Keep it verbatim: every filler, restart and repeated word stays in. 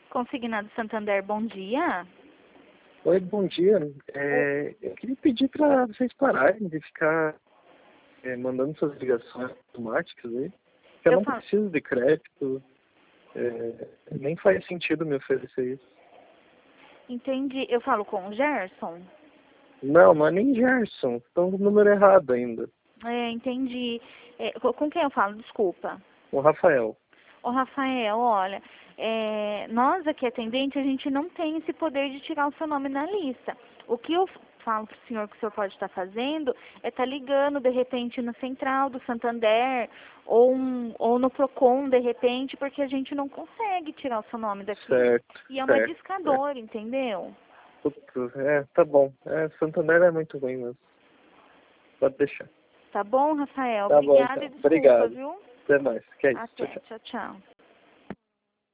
Consignado Santander, bom dia. Oi, bom dia. É, eu queria pedir para vocês pararem de ficar é, mandando suas ligações automáticas aí. Eu, eu não falo... preciso de crédito, é, nem faz sentido me oferecer isso. Entendi. Eu falo com o Gerson? Não, não é nem Gerson. Estão com o número errado ainda. É, entendi. É, com quem eu falo? Desculpa. O Rafael. Ô, Rafael, olha, é, nós aqui atendentes, a gente não tem esse poder de tirar o seu nome na lista. O que eu falo para o senhor que o senhor pode estar fazendo é estar ligando, de repente, na central do Santander ou, um, ou no Procon, de repente, porque a gente não consegue tirar o seu nome daqui. Certo, e é uma certo, discadora, certo. entendeu? É, tá bom. É, Santander é muito ruim mesmo. Pode deixar. Tá bom, Rafael? Tá Obrigada bom, então. e desculpa, Obrigado. viu? Até mais. Que é isso. Até. Tchau, tchau. Tchau, tchau.